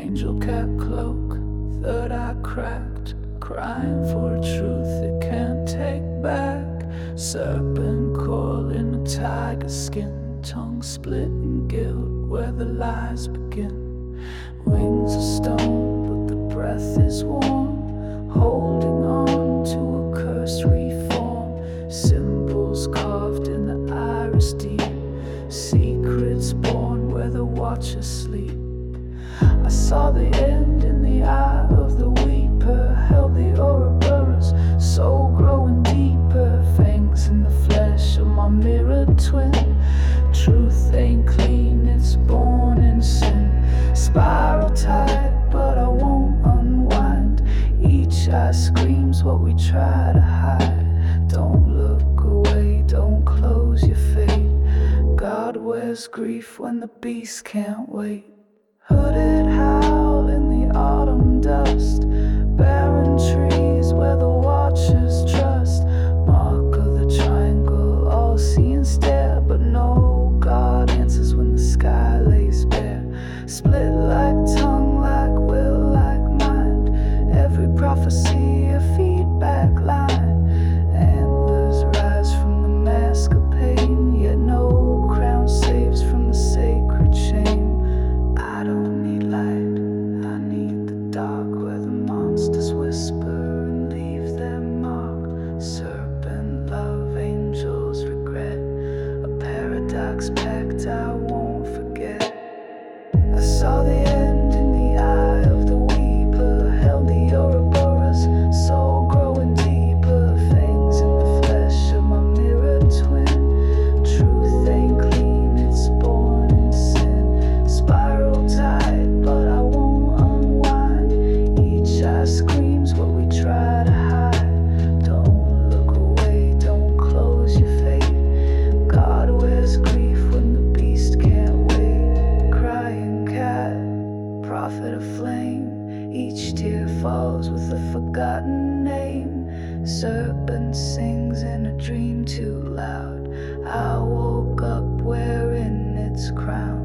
Angel cat cloak, third eye cracked, crying for a truth it can't take back. Serpent coil in a tiger skin, tongue split in guilt where the lies begin. Wings of stone, but the breath is warm, holding on to a cursed reform. Symbols carved in the iris deep, secrets born where the watchers sleep. I saw the end in the eye of the weeper, held the Ouroboros, soul growing deeper. Fangs in the flesh of my mirror twin. Truth ain't clean, it's born in sin. Spiral tight, but I won't unwind. Each eye screams what we try to hide. Don't look away, don't close your fate. God wears grief when the beast can't wait. Hooded howl in the autumn dust, barren trees where the watchers trust. Mark of the triangle, all see and stare, but no God answers when the sky lays bare. Split like tongue, like will, like mind. Every prophecy a feedback line. Antlers rise from the mask of pain, yet no crown saves from the sacred shame. I don't need light, I need the dark, where the monsters whisper and leave their mark. Serpent love, angels regret, a paradox pact I won't forget. I saw the end in the eye of the weeper, held the Ouroboros, soul growing deeper. Fangs in the flesh of my mirror twin. Truth ain't clean, it's born in sin. Spiral tight, but I won't unwind. Each eye screams what we try to hide. Don't look away, don't close your fate. God wears grief when the beast can't wait. Crying cat, prophet of flame. Each tear falls with a forgotten name. Serpent sings in a dream too loud. I woke up wearing its crown.